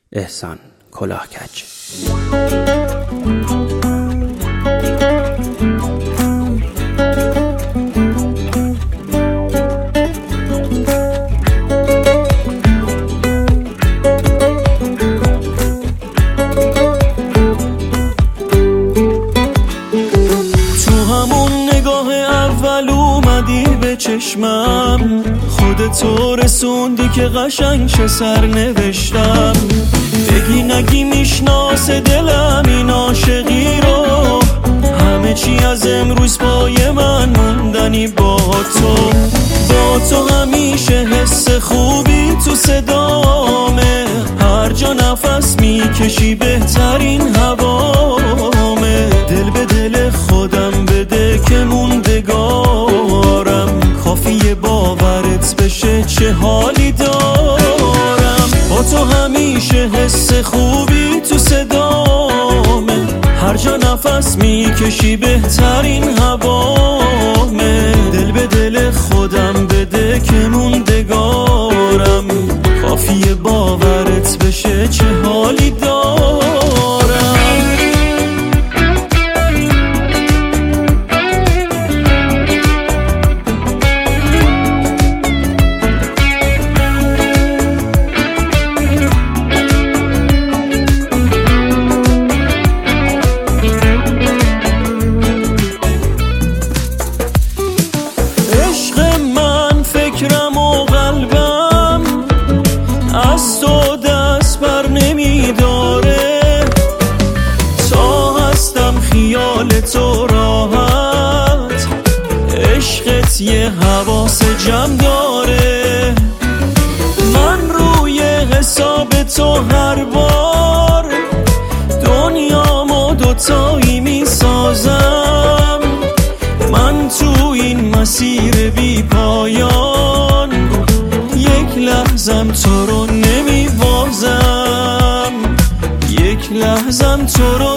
احسان کلاهکج. چشمم خودتو رسوندی که قشنگ چه سر نوشتم، بگی نگی میشناس دلم این عاشقی رو، همه چی از امروز پای من موندنی با تو همیشه حس خوبی تو صدامه، هر جا نفس میکشی بهترین هوامه، دل به دل خودم بده که موندگارم، کافیه باورت بشه چه حالی دارم، با تو همیشه حس خوبی تو صدامه، هر جا نفس میکشی بهترین هوامه، دل به دل خودم بده که موندگارم، کافیه باورت بشه چه حالی دارم. فکرم و قلبم از تو دست بر نمیداره، تا هستم خیال تو راحت، عشقت یه حواس جمع داره، من روی حساب تو هر بار دنیامو دوتایی میسازم، من تو این مسیر بی پایان یک لحظم تو رو نمیوازم، یک لحظم تو رو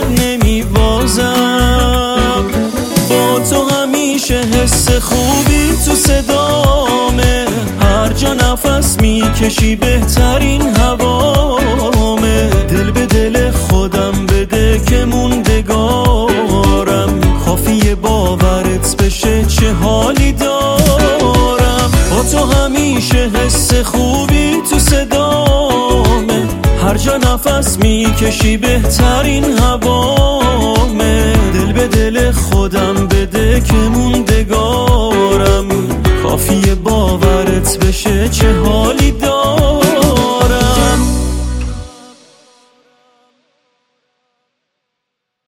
نمیوازم، با تو همیشه حس خوبی تو صدامه، هر جا نفس میکشی بهترین هوامه، دل به دل خودم بده که موندگارم، کافیه باورت بشه چه حالی دارم، با تو همیشه حس خوبی تو صدامه، هر جا نفس میکشی بهترین هوامه، دل به دل خودم بده که موندگارم، کافیه باورت بشه چه حالی دارم.